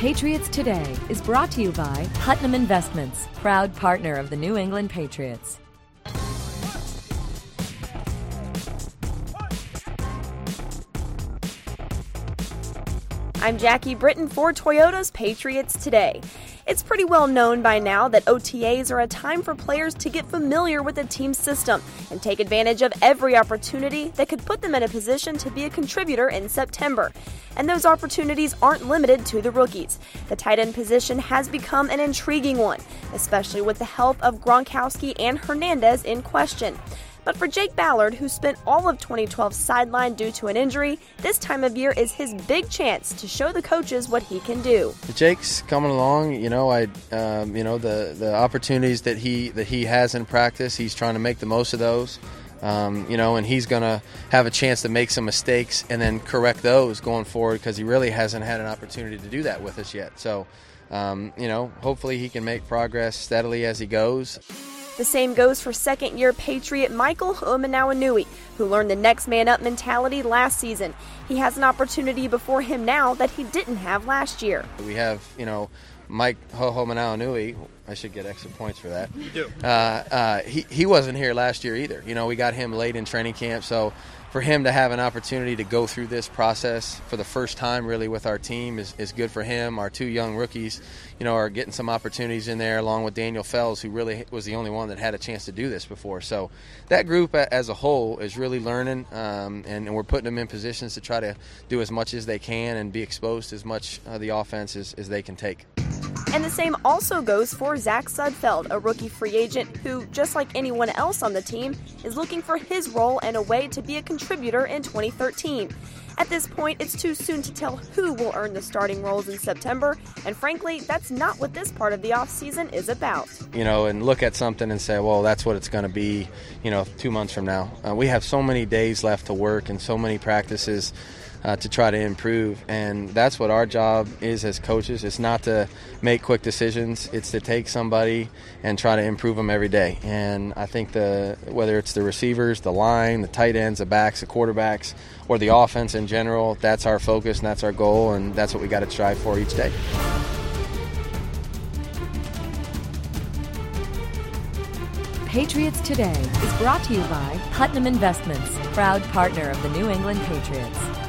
Patriots Today is brought to you by Putnam Investments, proud partner of the New England Patriots. I'm Jackie Britton for Toyota's Patriots Today. It's pretty well known by now that OTAs are a time for players to get familiar with the team's system and take advantage of every opportunity that could put them in a position to be a contributor in September. And those opportunities aren't limited to the rookies. The tight end position has become an intriguing one, especially with the help of Gronkowski and Hernandez in question. But for Jake Ballard, who spent all of 2012 sidelined due to an injury, this time of year is his big chance to show the coaches what he can do. Jake's coming along. The opportunities that he has in practice, he's trying to make the most of those. And he's going to have a chance to make some mistakes and then correct those going forward because he really hasn't had an opportunity to do that with us yet. So, hopefully he can make progress steadily as he goes. The same goes for second-year Patriot Michael Hoomanawanui, who learned the next man up mentality last season. He has an opportunity before him now that he didn't have last year. We have, Mike Hoomanawanui. I should get extra points for that. You do. He wasn't here last year either. We got him late in training camp, so for him to have an opportunity to go through this process for the first time really with our team is good for him. Our two young rookies, are getting some opportunities in there along with Daniel Fells, who really was the only one that had a chance to do this before. So that group as a whole is really learning, and we're putting them in positions to try to do as much as they can and be exposed to as much of the offense as they can take. And the same also goes for Zach Sudfeld, a rookie free agent who, just like anyone else on the team, is looking for his role and a way to be a contributor in 2013. At this point, it's too soon to tell who will earn the starting roles in September, and frankly, that's not what this part of the offseason is about. And look at something and say, well, that's what it's going to be, 2 months from now. We have so many days left to work and so many practices to try to improve, and that's what our job is as coaches. It's not to make quick decisions. It's to take somebody and try to improve them every day. And I think whether it's the receivers, the line, the tight ends, the backs, the quarterbacks, or the offense in general, that's our focus and that's our goal, and that's what we got to strive for each day. Patriots Today is brought to you by Putnam Investments, proud partner of the New England Patriots.